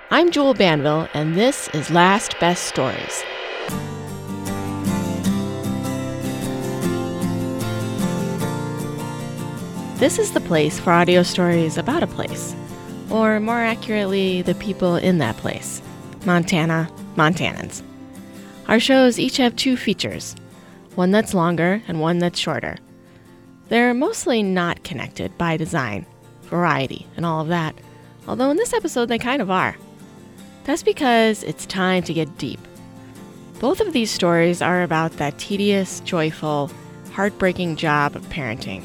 I'm Jewel Banville, and this is Last Best Stories. This is the place for audio stories about a place, or more accurately, the people in that place. Montana, Montanans. Our shows each have two features, one that's longer and one that's shorter. They're mostly not connected by design, variety, and all of that, although in this episode they kind of are. That's because it's time to get deep. Both of these stories are about that tedious, joyful, heartbreaking job of parenting.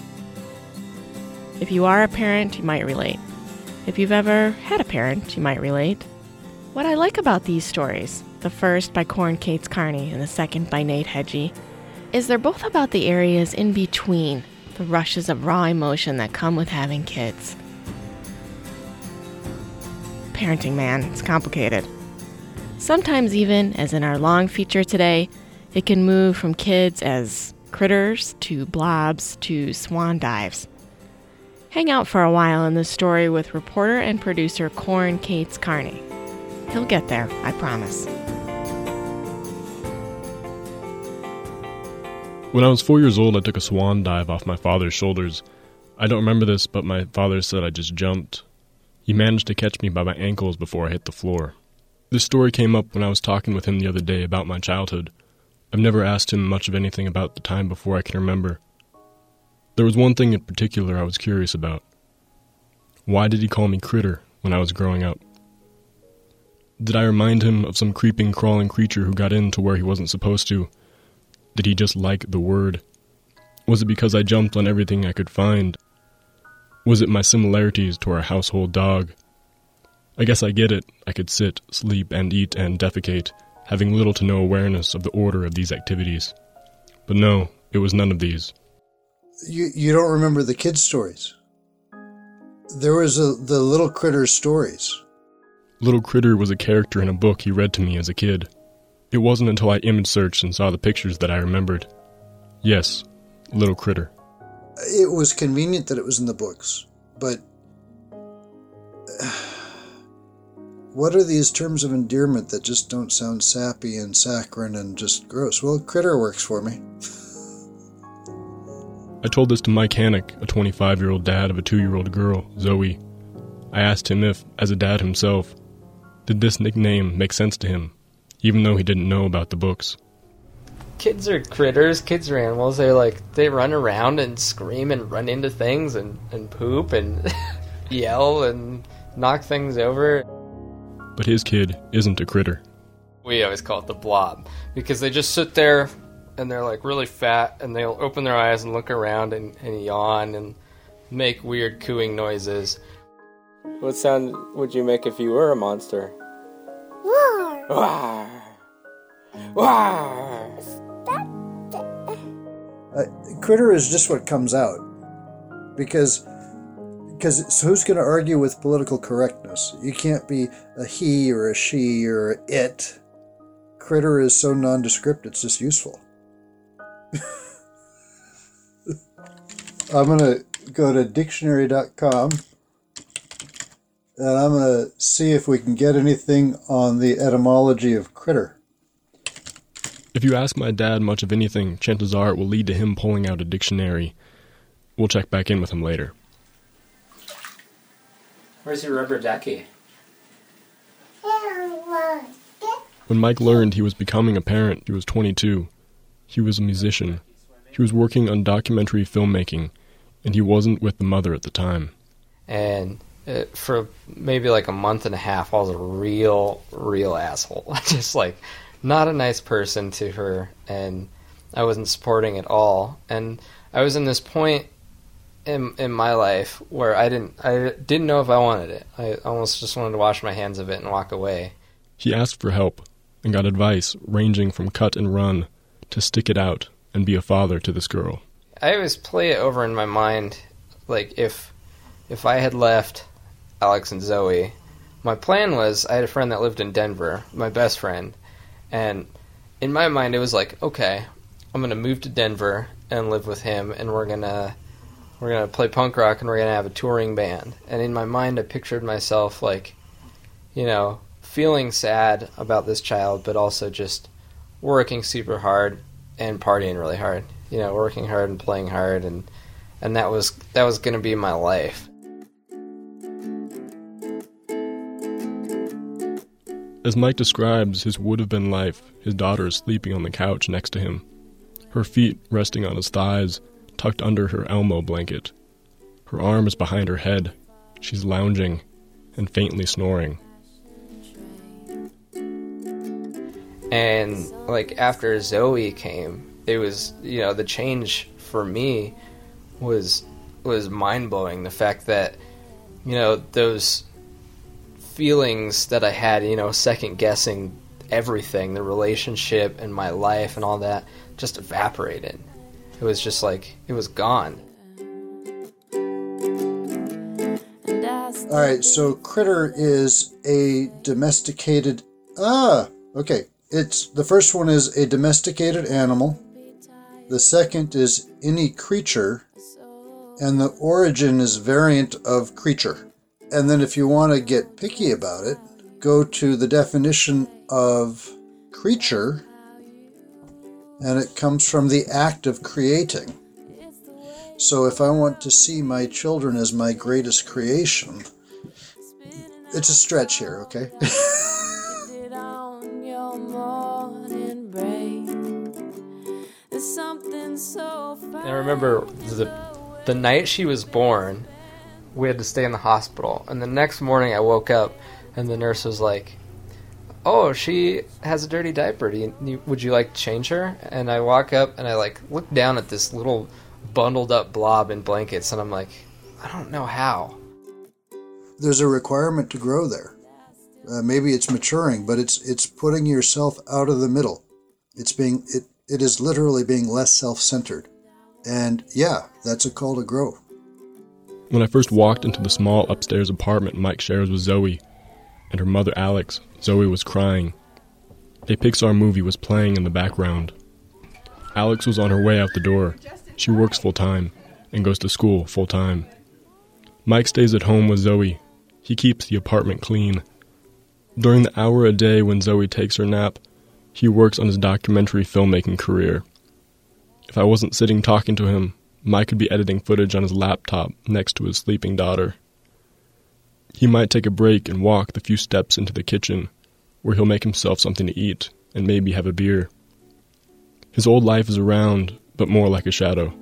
If you are a parent, you might relate. If you've ever had a parent, you might relate. What I like about these stories, the first by Corin Cates Carney and the second by Nate Hedgie, is they're both about the areas in between the rushes of raw emotion that come with having kids. Parenting, man, it's complicated. Sometimes even, as in our long feature today, it can move from kids as critters to blobs to swan dives. Hang out for a while in this story with reporter and producer Corin Cates Carney. He'll get there, I promise. When I was 4 years old, I took a swan dive off my father's shoulders. I don't remember this, but my father said I just jumped. He managed to catch me by my ankles before I hit the floor. This story came up when I was talking with him the other day about my childhood. I've never asked him much of anything about the time before I can remember. There was one thing in particular I was curious about. Why did he call me Critter when I was growing up? Did I remind him of some creeping, crawling creature who got in to where he wasn't supposed to? Did he just like the word? Was it because I jumped on everything I could find? Was it my similarities to our household dog? I guess I get it. I could sit, sleep, and eat and defecate, having little to no awareness of the order of these activities. But no, it was none of these. You don't remember the kids' stories? There was the Little Critter stories. Little Critter was a character in a book he read to me as a kid. It wasn't until I image searched and saw the pictures that I remembered. Yes, Little Critter. It was convenient that it was in the books, but what are these terms of endearment that just don't sound sappy and saccharine and just gross? Well, Critter works for me. I told this to Mike Hannock, a 25-year-old dad of a 2-year-old girl, Zoe. I asked him if, as a dad himself, did this nickname make sense to him, even though he didn't know about the books. Kids are critters, kids are animals. They run around and scream and run into things and poop and yell and knock things over. But his kid isn't a critter. We always call it the blob, because they just sit there and they're really fat, and they'll open their eyes and look around and yawn and make weird cooing noises. What sound would you make if you were a monster? Roar! Roar! Roar! Critter is just what comes out. Because who's going to argue with political correctness? You can't be a he or a she or a it. Critter is so nondescript, it's just useful. I'm going to go to dictionary.com and I'm going to see if we can get anything on the etymology of critter. If you ask my dad much of anything, chances are it will lead to him pulling out a dictionary. We'll check back in with him later. Where's your rubber ducky? When Mike learned he was becoming a parent, he was 22. He was a musician. He was working on documentary filmmaking, and he wasn't with the mother at the time. And for maybe a month and a half, I was a real asshole. Just not a nice person to her, and I wasn't supporting at all. And I was in this point in my life where I didn't know if I wanted it. I almost just wanted to wash my hands of it and walk away. He asked for help and got advice ranging from cut and run to stick it out and be a father to this girl. I always play it over in my mind, if I had left Alex and Zoe, my plan was, I had a friend that lived in Denver, my best friend, and in my mind it was okay, I'm going to move to Denver and live with him, and we're going to play punk rock, and we're going to have a touring band. And in my mind I pictured myself feeling sad about this child, but also just working super hard and partying really hard. Working hard and playing hard, and that was going to be my life. As Mike describes his would-have-been life, his daughter is sleeping on the couch next to him, her feet resting on his thighs, tucked under her Elmo blanket. Her arm is behind her head. She's lounging and faintly snoring. And, after Zoe came, it was, the change for me was mind-blowing. The fact that, those feelings that I had, second-guessing everything, the relationship and my life and all that, just evaporated. It was just it was gone. All right, so Critter is a domesticated... okay. The first one is a domesticated animal. The second is any creature. And the origin is variant of creature. And then if you want to get picky about it, go to the definition of creature, and it comes from the act of creating. So if I want to see my children as my greatest creation, it's a stretch here, okay? I remember the night she was born, we had to stay in the hospital. And the next morning I woke up and the nurse was like, "Oh, she has a dirty diaper. Would you like to change her?" And I walk up and I look down at this little bundled up blob in blankets, and I'm like, I don't know how. There's a requirement to grow there. Maybe it's maturing, but it's putting yourself out of the middle. It is literally being less self-centered. And yeah, that's a call to grow. When I first walked into the small upstairs apartment Mike shares with Zoe and her mother Alex, Zoe was crying. A Pixar movie was playing in the background. Alex was on her way out the door. She works full-time and goes to school full-time. Mike stays at home with Zoe. He keeps the apartment clean. During the hour a day when Zoe takes her nap, he works on his documentary filmmaking career. If I wasn't sitting talking to him, Mike could be editing footage on his laptop next to his sleeping daughter. He might take a break and walk the few steps into the kitchen, where he'll make himself something to eat and maybe have a beer. His old life is around, but more like a shadow.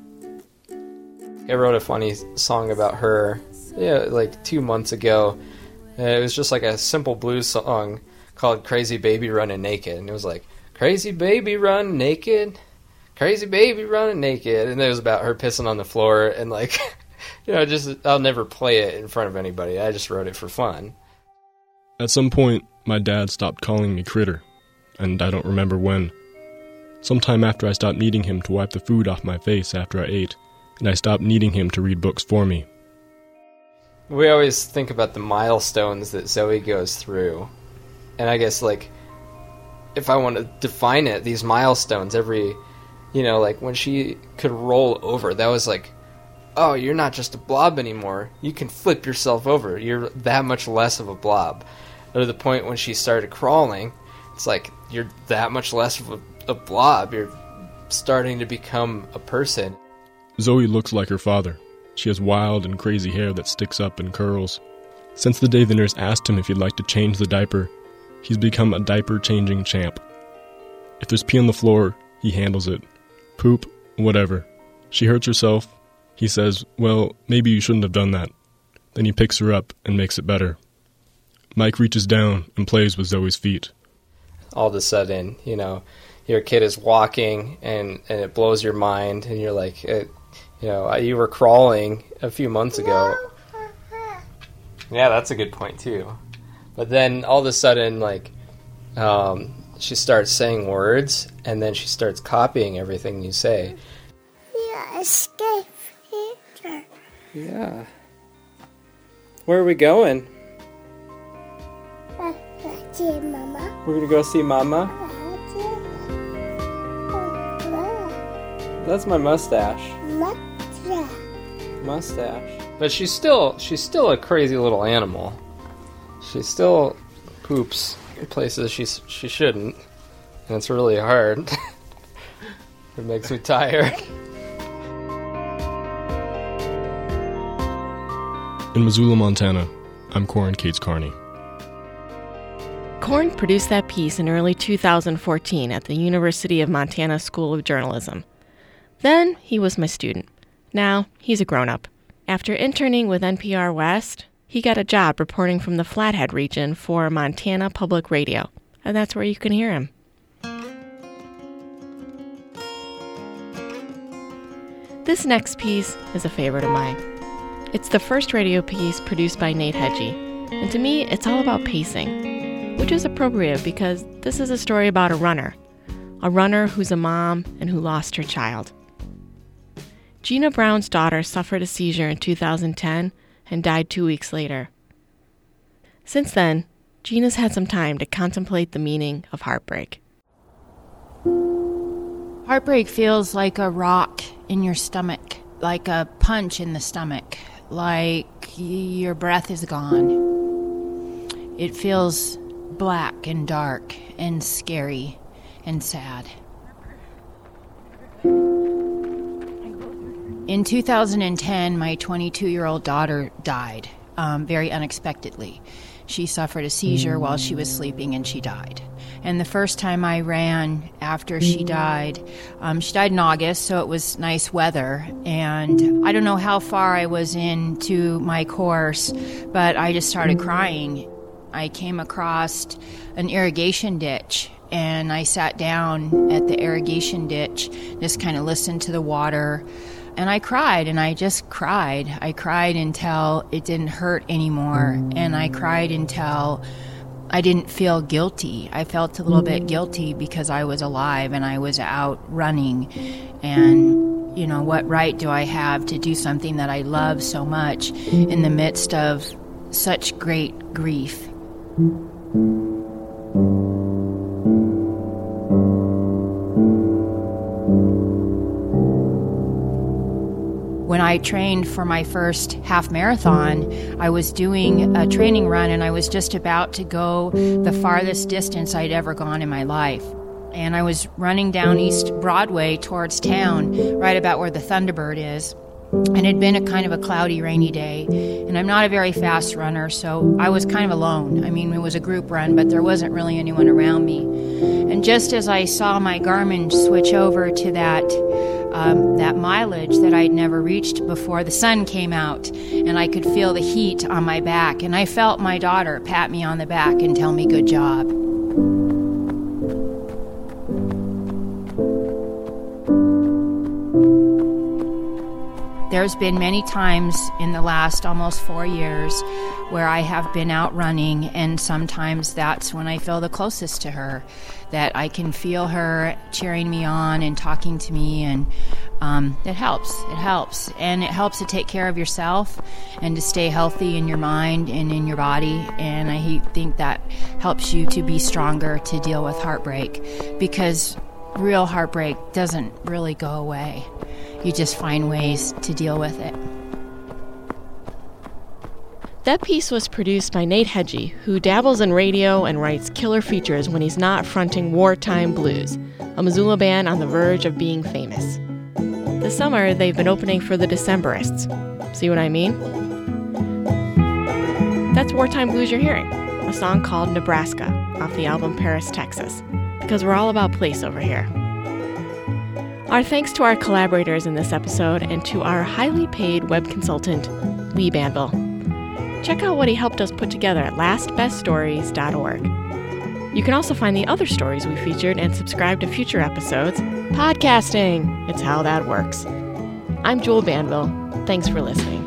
I wrote a funny song about her, 2 months ago. It was just a simple blues song called Crazy Baby Running Naked. And it was crazy baby running naked, crazy baby running naked. And it was about her pissing on the floor and I'll never play it in front of anybody. I just wrote it for fun. At some point, my dad stopped calling me Critter, and I don't remember when. Sometime after I stopped needing him to wipe the food off my face after I ate, and I stopped needing him to read books for me. We always think about the milestones that Zoe goes through. And I guess, if I want to define it, these milestones every, when she could roll over, that was oh, you're not just a blob anymore. You can flip yourself over. You're that much less of a blob. To the point when she started crawling, it's you're that much less of a blob. You're starting to become a person. Zoe looks like her father. She has wild and crazy hair that sticks up and curls. Since the day the nurse asked him if he'd like to change the diaper, he's become a diaper-changing champ. If there's pee on the floor, he handles it. Poop, whatever. She hurts herself. He says, well, maybe you shouldn't have done that. Then he picks her up and makes it better. Mike reaches down and plays with Zoe's feet. All of a sudden, your kid is walking and it blows your mind, and you're you were crawling a few months ago. Yeah, that's a good point too. But then all of a sudden, she starts saying words, and then she starts copying everything you say. Yeah, escape here. Yeah. Where are we going? See Mama. We're gonna go see Mama. That's my mustache. Mustache. But she's still a crazy little animal. She still poops in places she shouldn't, and it's really hard. It makes me tired. In Missoula, Montana, I'm Corin Cates Carney. Corin produced that piece in early 2014 at the University of Montana School of Journalism. Then he was my student. Now he's a grown-up. After interning with NPR West, he got a job reporting from the Flathead region for Montana Public Radio, and that's where you can hear him. This next piece is a favorite of mine. It's the first radio piece produced by Nate Hedgie, and to me, it's all about pacing, which is appropriate because this is a story about a runner who's a mom and who lost her child. Gina Brown's daughter suffered a seizure in 2010 and died 2 weeks later. Since then, Gina's had some time to contemplate the meaning of heartbreak. Heartbreak feels like a rock in your stomach, like a punch in the stomach, like your breath is gone. It feels black and dark and scary and sad. In 2010, my 22-year-old daughter died very unexpectedly. She suffered a seizure while she was sleeping and she died. And the first time I ran after she died in August, so it was nice weather. And I don't know how far I was into my course, but I just started crying. I came across an irrigation ditch, and I sat down at the irrigation ditch, just kind of listened to the water. And I cried, and I just cried. I cried until it didn't hurt anymore, and I cried until I didn't feel guilty. I felt a little bit guilty because I was alive and I was out running. And, you know, what right do I have to do something that I love so much in the midst of such great grief? When I trained for my first half marathon, I was doing a training run and I was just about to go the farthest distance I'd ever gone in my life. And I was running down East Broadway towards town, right about where the Thunderbird is. And it'd been a kind of a cloudy, rainy day. And I'm not a very fast runner, so I was kind of alone. I mean, it was a group run, but there wasn't really anyone around me. And just as I saw my Garmin switch over to that mileage that I'd never reached before, the sun came out and I could feel the heat on my back, and I felt my daughter pat me on the back and tell me good job. There's been many times in the last almost 4 years where I have been out running, and sometimes that's when I feel the closest to her, that I can feel her cheering me on and talking to me, and it helps. And it helps to take care of yourself and to stay healthy in your mind and in your body, and I think that helps you to be stronger to deal with heartbreak, because real heartbreak doesn't really go away. You just find ways to deal with it. That piece was produced by Nate Hedgie, who dabbles in radio and writes killer features when he's not fronting Wartime Blues, a Missoula band on the verge of being famous. This summer, they've been opening for the Decemberists. See what I mean? That's Wartime Blues you're hearing, a song called Nebraska off the album Paris, Texas, because we're all about place over here. Our thanks to our collaborators in this episode and to our highly paid web consultant, Lee Banville. Check out what he helped us put together at lastbeststories.org. You can also find the other stories we featured and subscribe to future episodes. Podcasting! It's how that works. I'm Jewel Banville. Thanks for listening.